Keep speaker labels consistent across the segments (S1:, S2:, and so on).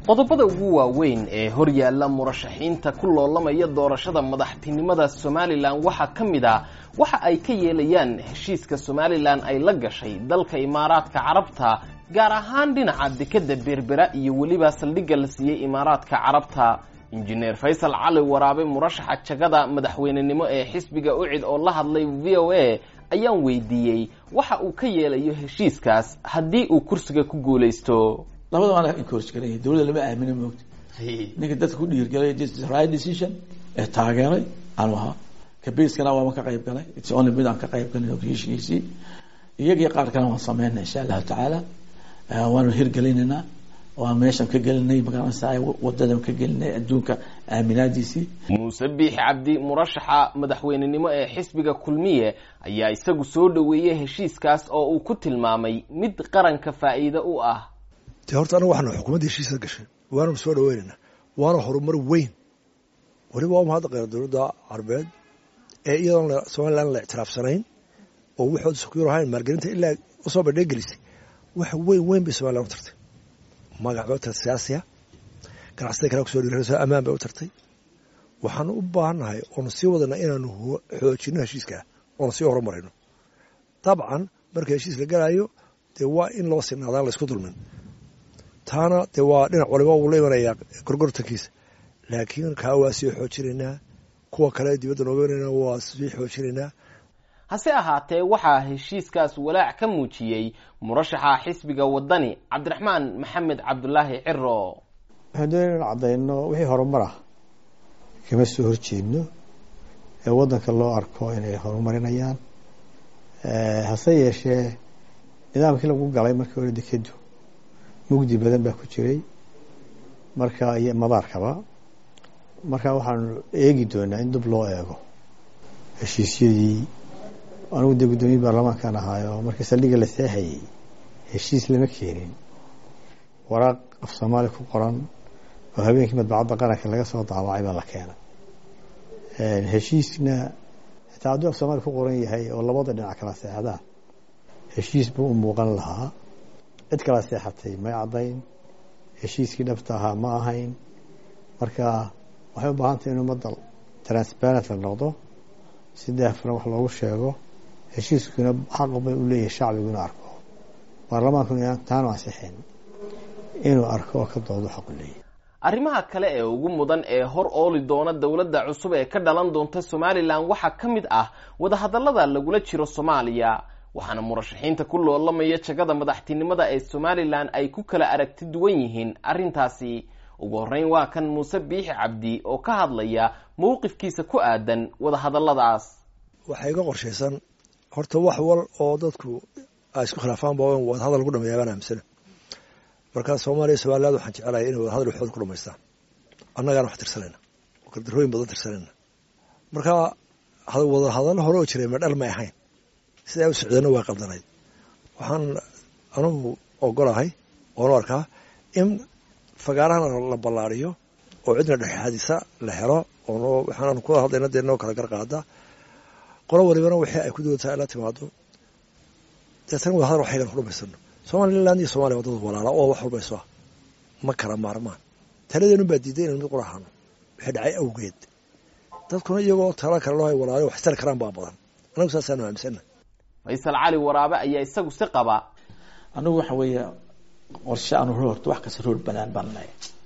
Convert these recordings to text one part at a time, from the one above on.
S1: qodobada ugu waaweyn ee hor yaalla murashaxiinta ku loolamaya doorashada madaxtinimada Somaliland waxa kamid ah waxa ay ka yeelayaan heshiiska Somaliland ay la gashay dalka Imaaraadka Carabta gaar ahaan dhinaca dekada Berbera iyo waliba saldhigga la siiyay Imaaraadka Carabta. Engineer Faisal Cali Waraabe murashaxa jagada madaxweynenimo ee xisbiga UCID oo la hadlay VOA ayaan weydiiyay waxa uu ka yeelayo heshiiskaas haddii uu kursiga ku guuleysto.
S2: labada waan encourage garay dawladda lama aamino moogta ninka dadka ku dhiirgalay this is the right decision ee taageeray aan waxa ka beeskana waa ka qayb galay it's only bid aan ka qayb galay heshiiskiisi iyaga qaar kana waan sameeynaa insha Allah taala waanu hirgelinayna waa meeshan ka gelinay magaalada saay wadada ka gelinay adduunka aaminaadiisi.
S1: Muuse Biixi Cabdi murashaxa madaxweynenimo ee xisbiga Kulmiye ayaa isagu soo dhaweeyay heshiiskaas oo uu ku tilmaamay mid qaranka faa'iido u ah.
S3: horta anagu waxaan xukuumadda heshiis gashay waana soo dhaweynayna waana horumar weyn waliba waa mahad qeer dawladda Carbeed ee iyadoo Soomaaliland la ictiraafsanayn oo wuxuu secure ahayn maalgelinta ilaa u soo badheegelisay wax weyn bay Soomaaliland u tartay magaca siyaasiga ganacsiga kale ku soo dhiirayso amaan bay u tartay waxaan u baahanahay oo sii wadana inaanu xoojino heshiiska oo sii horumarino tabcan marka heshiis la galayo waa in loo sinaadaan la isku dulmin taana waa dhinac waliba uu leeyahay gorgortankiisa laakiin ka waa sii xoojinayna kuwa kale dibadda noogeynayna waa sii xoojinayna.
S1: hase ahaatee waxaa heshiiskaas walaac ka muujiyay murashaxa xisbiga wadani Cabdiraxmaan Maxamed Cabdullaahi Ciro.
S4: hadeen cadayno wixii horumar ah kama soo horjeedno ee wadanka loo arko inay horumarinayaan hase yeeshee nidaamkii lagu galay markii hore dekedu mugdi badan baa ku jiray marka iyo madaarkaba marka waxaan eegi doonaa in dib loo eego heshiisyadii anigu gudoomiye baarlamaanka ahaayo markii saldhigga la saahayay heshiis lama keenin waraaq af Soomaali ku qoran oo habeenkii madbacadda qaranka laga soo daawacay baa la keenay heshiisna taadu af Soomaali ku qoran yahay oo labada dhinac kala saexdaan heshiis buu u muuqan lahaa cid kala seexatay ma cadayn heshiiskii dhabta ahaa ma ahayn marka waxay u baahan tahay inuu madal transparent noqdo sidoo kale wax loogu sheego heshiiskuna xaq bay u leeyahay shacbiguna arko baarlamaankuna taano ansixin inuu arko ka doodo xaq u leeyahay.
S1: arrimaha kale ee ugu mudan ee hor ooli doona dawladda cusub ee ka dhalan doonta Somaliland waxa kamid ah wada hadallada lagula jiro Soomaaliya waxaana murashaxiinta ku loolamaya jagada madaxtinimada ee Somaliland ay ku kala aragti duwan yihiin arintaasi. ugu horeyn waa kan Muuse Biixi Cabdi oo ka hadlaya mowqifkiisa ku aadan wada hadalladaas.
S3: waxay ka qorsheysan horta wax wal oo dadku ay isku khilaafaan baa wada hadal ku dhameeyaan aaminsan marka Soomaaliya Somaliland waxaan jecelahay inay wada hadal xoog ku dhameystaan annagana wax tirsanayna oo kala darooyin badan tirsanayna marka wada hadal hore oo jiray ma dhal ma ahayn sida ay u socdana waa qaldanayd waxaan anigu ogolahay oo arkaa in fagaarahan la ballaariyo oo cidna dhexaadisa la helo oo waxaan ku hadlayna deeno kala garqaada qolo walibana wixii ay ku doontaa la timaado dadkan waa hadal waxay ku dhameysano Soomaaliland iyo Soomaaliya wadada walaala oo wax walbayso ma kala maarmaan taladeenu baa diiday in mid quraxan wixii dhacay awgeed dadkuna iyagoo tala kala loo hay walaalo wax tar karaan baa badan anagu saasana aaminsanna.
S1: Faisal Cali Waraabe ayaa isagu si qaba
S2: anigu waxa weeye qorshe aan horto wax ka soo banaan banay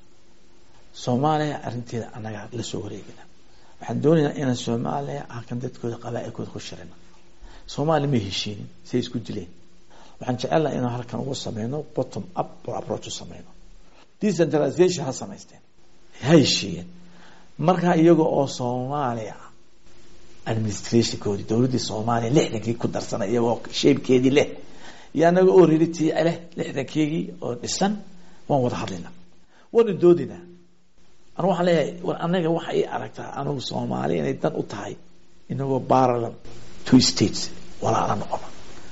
S2: Soomaaliya arinteeda anaga la soo wareegina waxaan doonayaa in Soomaaliya halkan dadkooda qabaa'ilkooda ku shirina Soomaaliya ma heshiin si isku dileen waxaan jecelahay in halkan ugu sameeyno bottom up approach sameeyno decentralization ha sameysteen heshiin marka iyaga oo Soomaaliya administration koodi dawladda Soomaaliya lixdankii ku darsanay iyagoo shaybkeedii leh yaanaga oo reeriti leh lixdankeegii oo dhisan waan wada hadlayna waan doodina anu waxaan leeyahay anaga waxa ay aragtaa anigu Soomaaliya inay dan u tahay inagoo parallel two states wala aan noqon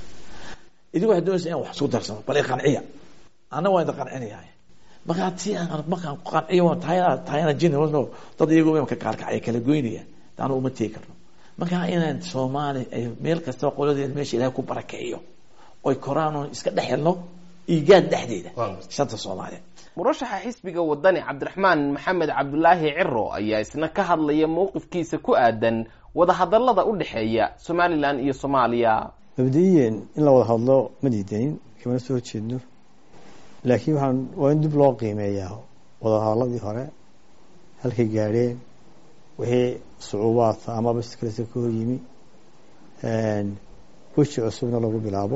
S2: idin waxa doonaysa in wax isku darsano bal qanciya ana waa inta qancinayaa marka tii aan qanciyo taayana general no dad iyagoo ka kaalkacay kala goynaya taana uma tii karno marka inaan Soomaaliya ay meel kasta qoladeed meesha Ilaahay ku barakeeyo oy Quraan iska dhaxelno iigaad dhexdeeda shanta Soomaaliyeed
S1: murashaxa xisbiga wadani Cabdiraxmaan Maxamed Cabdullaahi Ciro ayaa isna ka hadlaya mowqifkiisa ku aadan wada hadallada u dhaxeeya Somaliland iyo Soomaaliya
S4: mabdiyan in la wada hadlo ma diidayn kama soo jeedno laakiin waa in dib loo qiimeeyaa wada hadalladii hore halkay gaadheen wixii sucuubaad ama baskilada ka horyimi weji cusubna lagu bilaabo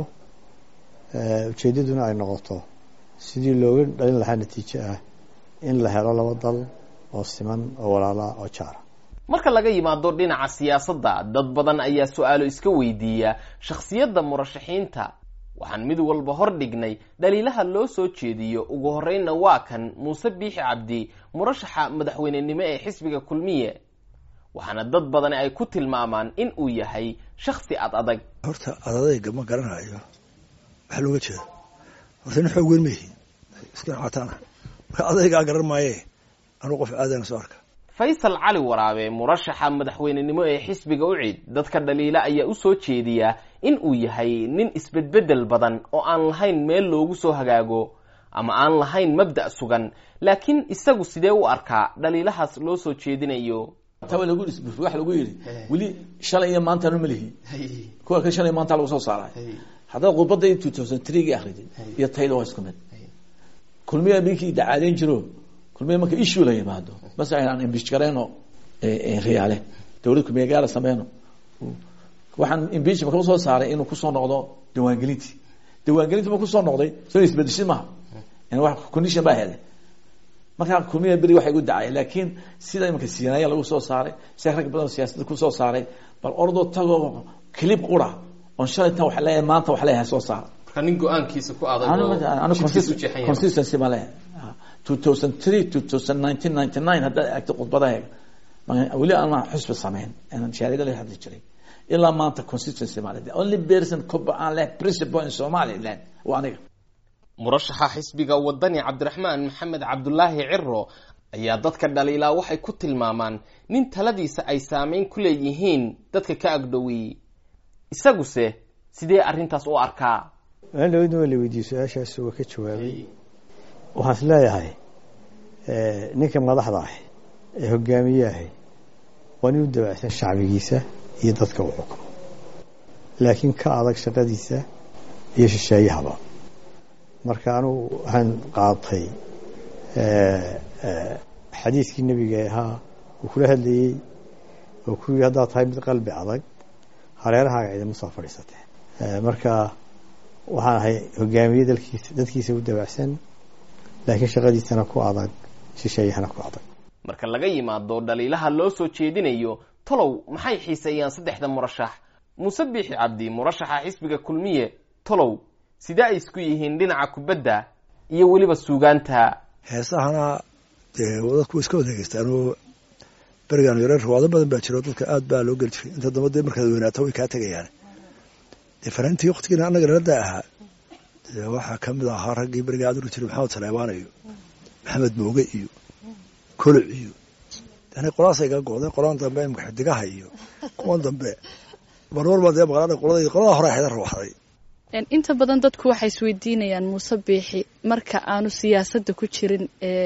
S4: ujeedaduna ay noqoto sidii looga dhalin lahaa natiijo ah in la helo laba dal oo siman oo walaala oo jaara
S1: marka laga yimaado dhinaca siyaasadda dad badan ayaa su'aalo iska weydiiya shakhsiyadda murashaxiinta waxaan mid walba hor dhignay dhaliilaha loo soo jeediyo ugu horreynna waa kan Muuse Biixi Cabdi murashaxa madaxweynenimo ee xisbiga Kulmiye waxaana dad badan ay ku tilmaamaan in uu yahay shakhsi adag
S3: horta adayga ma garanayo waxa looga jeedo horta in xoog weyn ma yihiin iska caataana adayga garan maaye anu qof aadan soo arka
S1: Faysal Cali Waraabe murashaxa madaxweynenimo ee xisbiga UCID dadka dhaliila ayaa u soo jeediya in uu yahay nin isbedbedel badan oo aan lahayn meel loogu soo hagaago ama aan lahayn mabda' sugan laakiin isagu sidee u arkaa dhaliilahaas loo soo jeedinayo
S2: tawa lagu isbir wax lagu yiri wali shalay iyo maanta ma lihi kuwa ka shalay maanta lagu soo saaray hada qodbada 2003 akhriday iyo tayda waa isku mid kulmiye biki dacaaleen jiro kulmiye marka issue la yimaado bas aan imbish gareeno riyaale dawladda kulmiye gaar sameeyno waxaan imbish marka soo saaray inuu ku soo noqdo diiwaangelinti ma ku soo noqday soo isbedeshay ma in wax condition baa helay marka kulmiye bari waxay u dhacay laakiin sida imka siinaaya lagu soo saaray rag badan siyaasadda ku soo saaray bal ordo tago clip qura on shalay tan wax leeyahay maanta wax leeyahay soo saar
S1: marka nin go'aankiisa ku adag
S2: ana consistency ma leh 2003 2019 99 hada agta qodbadaha wali ana xusb sameyn ana shaariida la hadli jiray illa maanta consistency ma leh only person koba aan leh principle in Somaliland waa aniga
S1: murashaxa xisbiga wadani Cabdiraxmaan Maxamed Cabdullaahi Ciro ayaa dadka dhaliila waxay ku tilmaamaan nin taladiisa ay saameyn ku leeyihiin dadka ka agdhowi isaguse sidee arintaas u arkaa
S4: aan la weydiiyo su'aashaas oo ka jawaabay waxaan leeyahay ninka madaxda ah ee hogaamiyaha waa inuu dabacsan shacbigiisa iyo dadka uu xukumo laakiin ka adag shaqadiisa iyo shisheeyahaba marka anu waxaan qaatay xadiiskii nabiga ahaa uu kula hadlayay oo ku yiri haddaad tahay mid qalbi adag hareerahaaga ciidamo soo fadhiisatee marka waxaan ahay hogaamiye dadkiisa u dabacsan laakiin shaqadiisana ku adag shisheeyahana ku adag
S1: marka laga yimaado dhaliilaha loo soo jeedinayo talow maxay xiiseeyaan saddexda murashax Muuse Biixi Cabdi murashaxa xisbiga Kulmiye talow sida ay isku yihiin dhinaca kubadda iyo waliba suugaanta
S3: heesahana dadku iska wadeeystaan oo barigaan yareer wada badan baa jiro dadka aad baa loo gal jiray inta dambe marka weynaato way ka tagayaan farantii waqtigiina anaga rada ahaa waxa kamid ah raggii bariga aad u jiray Maxamed Saleebaan iyo Maxamed Mooge iyo Kuluc iyo dana qolaasay ga gooday qolaan dambe imka xidigaha iyo kuwan dambe barwar baad qolada hore xidar waxay
S5: inta badan dadku waxay isweydiinayaan Muuse Biixi marka aanu siyaasadda ku jirin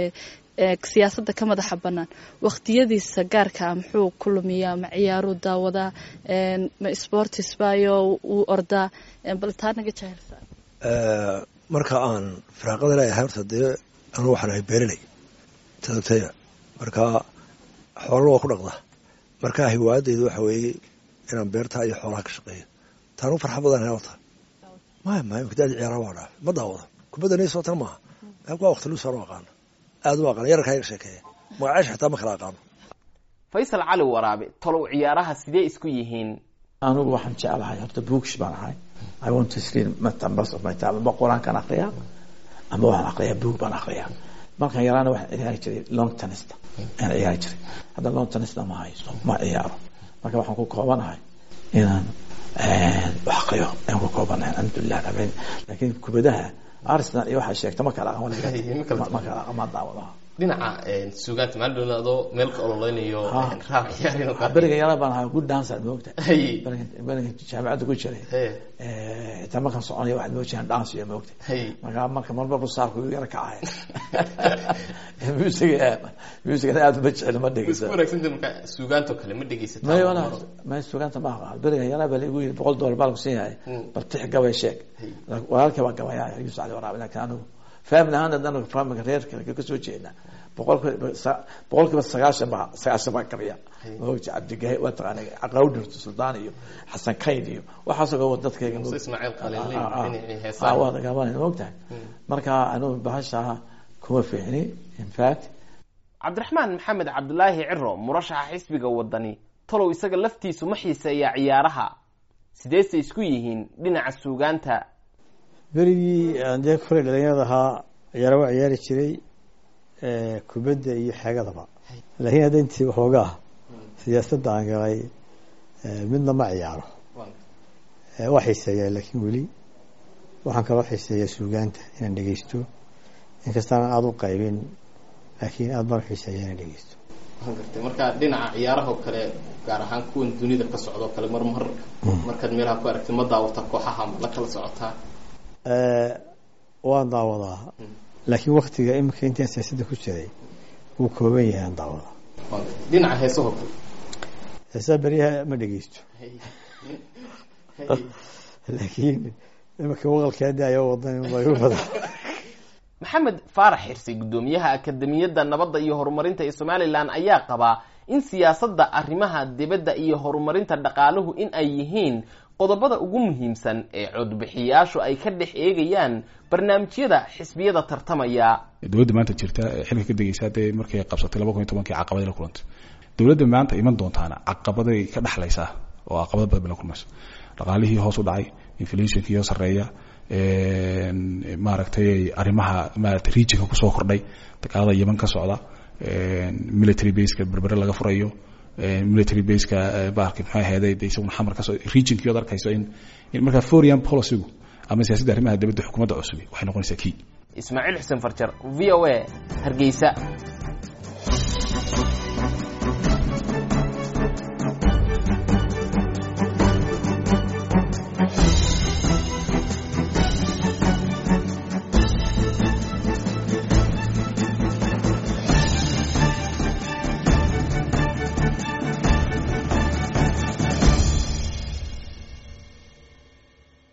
S5: siyaasadda ka madaxa banaan waqtiyadiisa gaarka ah muxuu ku lumiyaa ma ciyaaru daawada ma sports baayo uu orda bal taa naga jahilsa
S3: marka aan firaaqada leeyahay horta dee anu waxaan ahay beeraley tadabtaya marka xoolo ku dhaqda marka hiwaadaydu waxa weeye inaan beerta iyo xoolaha ka shaqeeyo taanu farxad badan haysta ما يمكن أن يراونا ما داوض كبدا نيس وتر ما أقوى وقت لو صار وقان أدوا قان يرك هاي شكله ما عايش حتى ما خلاقان
S1: Faysal Cali Waraabe talow ciyaaraha sidee isku yihiin
S2: anu waxaan jecelahay horta books baan ahay I want to read members of my time ba quraan kan aqriya ama waxaan aqriyaa book baan aqriyaa markaan yaraana waxaan ciyaari jiray long tennis aan ciyaari jiray hadda long tennis ma haysto ma ciyaaro marka waxaan ku koobanahay inaan aqriyo aan ku koobanahay alxamdulillah laakiin kubadaha Arsenal iyo waxa sheegtay ma kala aqoon ma daawada
S1: dhinaca suugaanta maalin adoo meel ka ololeynayo raab ciyaarino ka
S2: beriga yara baan ahaa good dancer moogta
S1: hay
S2: beriga jaamacadda ku jiray xitaa markaan soconaya waxaad moojiyaan dance iyo moogta marka marba busaarku yara kacay musiga aad ma jecel ma dhegeysa
S1: isku wanaagsan marka suugaanto kale ma dhegeysataa
S2: ma wala ma suugaanta ma aqaan beriga yara baa lagu yiri $100 baa lagu siinayay bartix gabay sheeg walaalkay baa gabayay Yusuf Ali Waraab laakiin anu فاهمنا هذا أنا فاهم غير كسو جينا بقولك سقاشة ما كريا هو عبد الجهي وتراني عقود السلطاني حسن كيدي وحصل هو ضدك
S1: إسماعيل قليلين
S2: هذا كمان وقتها مركا أنا بهالشها كوا فيني in fact
S1: عبد الرحمن محمد عبد الله عرو مرشح حزب وطني طلعوا يسجل لفتي سمحي سيا عيارها سديس يسكويهين دينا عسوقانتا
S4: berigii aan dee kore dhalinyarada ahaa ciyaaro waa ciyaari jiray kubadda iyo xeegadaba laakiin hadda intii waxoogaa siyaasadda aan galay midna ma ciyaaro waa xiiseeyaa laakiin weli waxaan kaloo xiiseeyaa suugaanta inaan dhegeysto inkastaan aada u qaybin laakiin aad baan xiiseeyaa inaan dhegeysto
S1: marka dhinaca ciyaaraha kale gaar ahaan kuwan dunida ka socdo kale markaad meelaha ku aragtay ma daawata kooxaha ma la kala socotaa waan daawadaa laakiin waktiga imika intaan siyaasadda ku jiray wuu kooban yahay aan daawadaa dhinaca heesahoo kale
S4: heesaha beryaha ma dhegeysto laakiin imika waqalkeeda ayaa wadan baa igu badan
S1: maxamed faarax xirsi gudoomiyaha akademiyadda nabadda iyo horumarinta ee Somaliland ayaa qabaa in siyaasadda arrimaha dibadda iyo horumarinta dhaqaaluhu in ay yihiin qodobada ugu muhiimsan ee codbixiyaashu ay ka dhex eegayaan barnaamijyada xisbiyada tartamaya
S6: dawladda maanta jirta xilka ka degaysaatay markay qabsatay 2010 caqabado la kulantay dawladda maanta iman doontaana caqabaday ka dhaxlaysa oo caqabado badan la kulmayso dhaqaalihii hoos u dhacay inflation-kii oo sareeya maaragtay arrimaha maaragtay regionka ku soo kordhay dagaalada Yemen ka socda military base-ka berbera laga furayo military base-ka baarkii maxay ahayd isaguna xamar ka soo regionkii oo arkayso in marka foreign policy ama siyaasadda arrimaha dibadda xukuumadda cusub waxay noqonaysaa kii
S1: Ismaaciil Xuseen Farjar VOA Hargeysa